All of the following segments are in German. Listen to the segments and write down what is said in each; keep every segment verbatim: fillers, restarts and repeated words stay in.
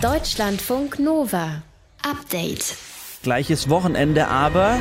Deutschlandfunk Nova. Update. Gleiches Wochenende, aber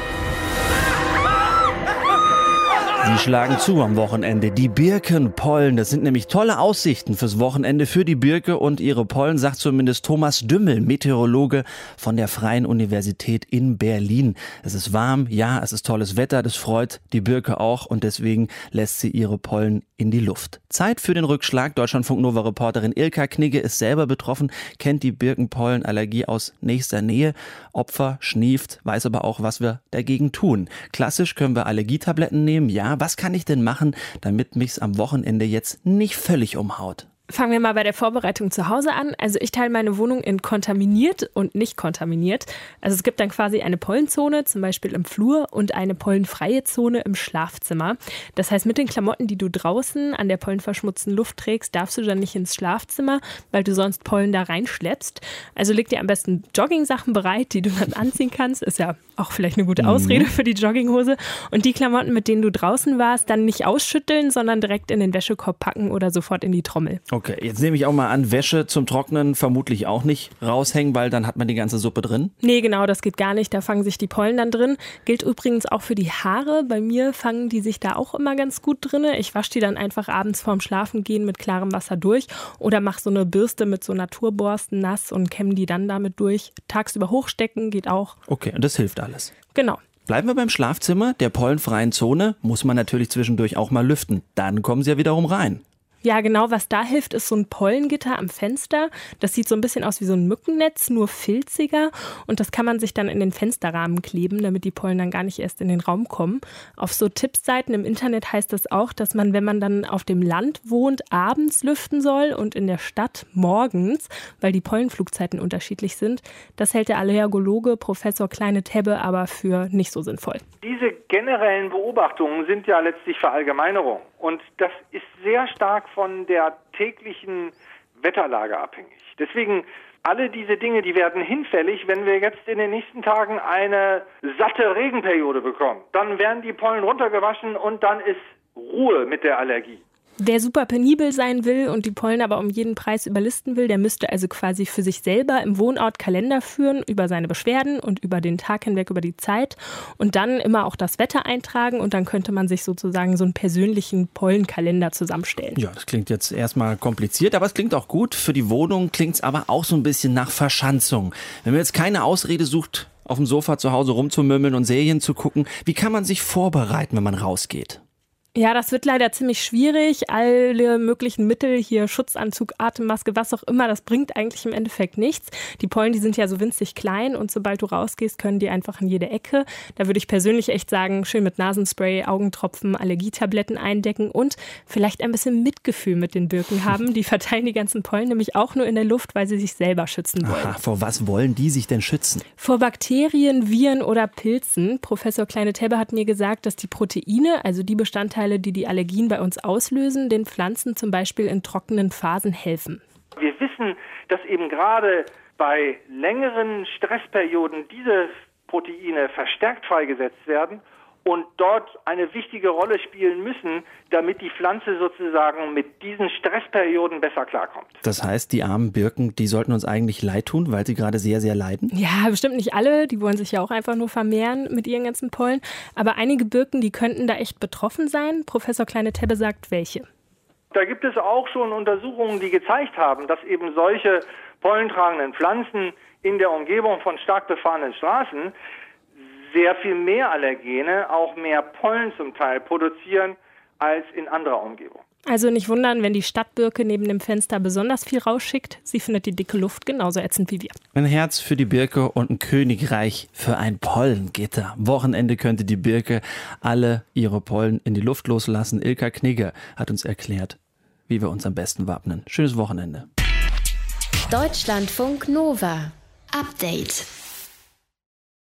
sie schlagen zu am Wochenende. Die Birkenpollen, das sind nämlich tolle Aussichten fürs Wochenende für die Birke und ihre Pollen, sagt zumindest Thomas Dümmel, Meteorologe von der Freien Universität in Berlin. Es ist warm, ja, es ist tolles Wetter, das freut die Birke auch und deswegen lässt sie ihre Pollen in die Luft. Zeit für den Rückschlag. Deutschlandfunk-Nova-Reporterin Ilka Knigge ist selber betroffen, kennt die Birkenpollenallergie aus nächster Nähe. Opfer, schnieft, weiß aber auch, was wir dagegen tun. Klassisch können wir Allergietabletten nehmen, ja. Was kann ich denn machen, damit mich's am Wochenende jetzt nicht völlig umhaut? Fangen wir mal bei der Vorbereitung zu Hause an. Also ich teile meine Wohnung in kontaminiert und nicht kontaminiert. Also es gibt dann quasi eine Pollenzone, zum Beispiel im Flur, und eine pollenfreie Zone im Schlafzimmer. Das heißt, mit den Klamotten, die du draußen an der pollenverschmutzten Luft trägst, darfst du dann nicht ins Schlafzimmer, weil du sonst Pollen da reinschleppst. Also leg dir am besten Joggingsachen bereit, die du dann anziehen kannst. Ist ja auch vielleicht eine gute Ausrede für die Jogginghose. Und die Klamotten, mit denen du draußen warst, dann nicht ausschütteln, sondern direkt in den Wäschekorb packen oder sofort in die Trommel. Okay, jetzt nehme ich auch mal an, Wäsche zum Trocknen vermutlich auch nicht raushängen, weil dann hat man die ganze Suppe drin. Nee, genau, das geht gar nicht. Da fangen sich die Pollen dann drin. Gilt übrigens auch für die Haare. Bei mir fangen die sich da auch immer ganz gut drin. Ich wasche die dann einfach abends vorm Schlafengehen mit klarem Wasser durch oder mache so eine Bürste mit so Naturborsten nass und kämme die dann damit durch. Tagsüber hochstecken geht auch. Okay, und das hilft alles. Genau. Bleiben wir beim Schlafzimmer, der pollenfreien Zone, muss man natürlich zwischendurch auch mal lüften. Dann kommen sie ja wiederum rein. Ja, genau, was da hilft, ist so ein Pollengitter am Fenster. Das sieht so ein bisschen aus wie so ein Mückennetz, nur filziger. Und das kann man sich dann in den Fensterrahmen kleben, damit die Pollen dann gar nicht erst in den Raum kommen. Auf so Tippsseiten im Internet heißt das auch, dass man, wenn man dann auf dem Land wohnt, abends lüften soll und in der Stadt morgens, weil die Pollenflugzeiten unterschiedlich sind. Das hält der Allergologe Professor Kleine-Tebbe aber für nicht so sinnvoll. Diese generellen Beobachtungen sind ja letztlich Verallgemeinerung. Und das ist sehr stark von der täglichen Wetterlage abhängig. Deswegen, alle diese Dinge, die werden hinfällig, wenn wir jetzt in den nächsten Tagen eine satte Regenperiode bekommen. Dann werden die Pollen runtergewaschen und dann ist Ruhe mit der Allergie. Wer super penibel sein will und die Pollen aber um jeden Preis überlisten will, der müsste also quasi für sich selber im Wohnort Kalender führen über seine Beschwerden und über den Tag hinweg über die Zeit und dann immer auch das Wetter eintragen und dann könnte man sich sozusagen so einen persönlichen Pollenkalender zusammenstellen. Ja, das klingt jetzt erstmal kompliziert, aber es klingt auch gut. Für die Wohnung klingt es aber auch so ein bisschen nach Verschanzung. Wenn man jetzt keine Ausrede sucht, auf dem Sofa zu Hause rumzumümmeln und Serien zu gucken, wie kann man sich vorbereiten, wenn man rausgeht? Ja, das wird leider ziemlich schwierig. Alle möglichen Mittel, hier Schutzanzug, Atemmaske, was auch immer, das bringt eigentlich im Endeffekt nichts. Die Pollen, die sind ja so winzig klein und sobald du rausgehst, können die einfach in jede Ecke. Da würde ich persönlich echt sagen, schön mit Nasenspray, Augentropfen, Allergietabletten eindecken und vielleicht ein bisschen Mitgefühl mit den Birken haben. Die verteilen die ganzen Pollen nämlich auch nur in der Luft, weil sie sich selber schützen wollen. Aha, vor was wollen die sich denn schützen? Vor Bakterien, Viren oder Pilzen. Professor Kleine-Tebbe hat mir gesagt, dass die Proteine, also die Bestandteile, die die Allergien bei uns auslösen, den Pflanzen zum Beispiel in trockenen Phasen helfen. Wir wissen, dass eben gerade bei längeren Stressperioden diese Proteine verstärkt freigesetzt werden und dort eine wichtige Rolle spielen müssen, damit die Pflanze sozusagen mit diesen Stressperioden besser klarkommt. Das heißt, die armen Birken, die sollten uns eigentlich leid tun, weil sie gerade sehr, sehr leiden? Ja, bestimmt nicht alle. Die wollen sich ja auch einfach nur vermehren mit ihren ganzen Pollen. Aber einige Birken, die könnten da echt betroffen sein. Professor Kleine-Tebbe sagt, welche? Da gibt es auch schon Untersuchungen, die gezeigt haben, dass eben solche pollentragenden Pflanzen in der Umgebung von stark befahrenen Straßen sehr viel mehr Allergene, auch mehr Pollen zum Teil produzieren als in anderer Umgebung. Also nicht wundern, wenn die Stadtbirke neben dem Fenster besonders viel rausschickt. Sie findet die dicke Luft genauso ätzend wie wir. Ein Herz für die Birke und ein Königreich für ein Pollengitter. Am Wochenende könnte die Birke alle ihre Pollen in die Luft loslassen. Ilka Knigge hat uns erklärt, wie wir uns am besten wappnen. Schönes Wochenende. Deutschlandfunk Nova. Update.